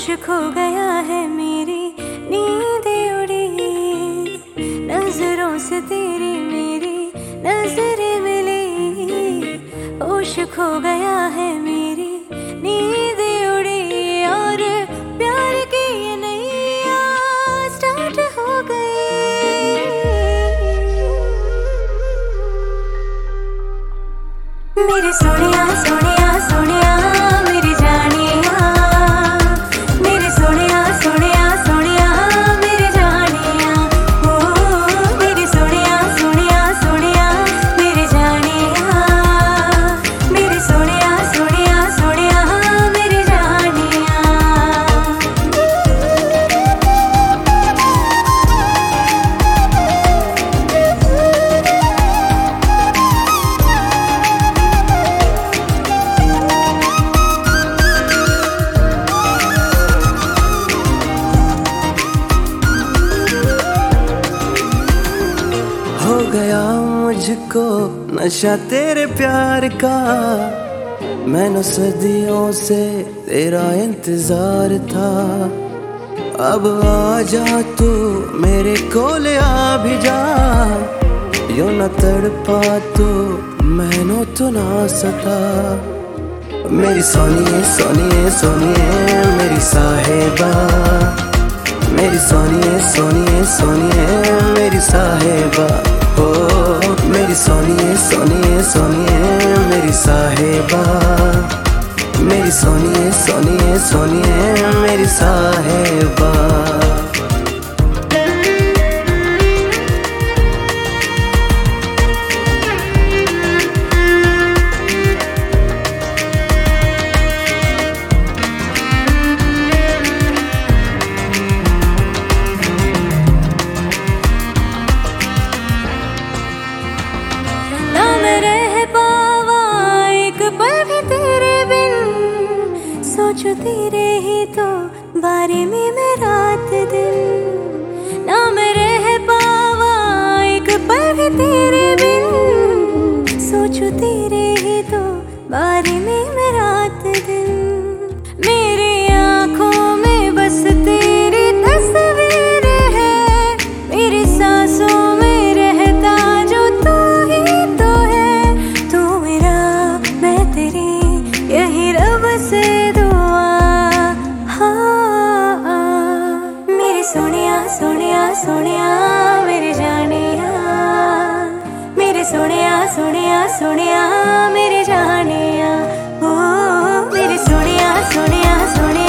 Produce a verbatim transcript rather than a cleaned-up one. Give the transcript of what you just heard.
होश खो गया है मेरी नींद उड़ी, नजरों से तेरी मेरी नजरें मिली। होश खो गया है मेरी नींद उड़ी और प्यार की ये नैया स्टार्ट हो गई। मेरे सोनिया सोनिया सोनिया मेरी जानिया, मेरे सोनिया सोनिया सोनिया मेरी जानिया, ओ मेरी सोनिया सोनिया सोनिया मेरी जानिया, मेरे सोनिया सोनिया सोनिया मेरी जानिया। हो गया मुझको नशा तेरे प्यार का, मैंने सदियों से तेरा इंतजार था। अब आ जा तू मेरे कोल आ भी जा, यूं न तड़पा तू मैनू तो ना सता। मेरी सोनिए सोनिए सोनिए मेरी साहेबा, मेरी सोनिए सोनिए सोनिए मेरी साहेबा, ओ मेरी सोनिए सोनिए सोनिए मेरी साहेबा, मेरी सोनिए सोनिए सोनिए मेरी साहेबा। सोचो तेरे ही तो बारे में मैं रात दिन, ना मैं रह पावा एक पल भी तेरे बिन। सोचो तेरे ही तो बारे में मैं रात दिन, मेरी आंखों में बस तेरी तस्वीर है, मेरी सांसों में रहता जो तू ही तो है। तू मेरा मैं तेरी यही रब से सोनिया सोनिया सोनिया मेरे जानिया, मेरे सोनिया सोनिया सोनिया मेरे जानिया, ओ मेरे सोनिया सोनिया सोनिया।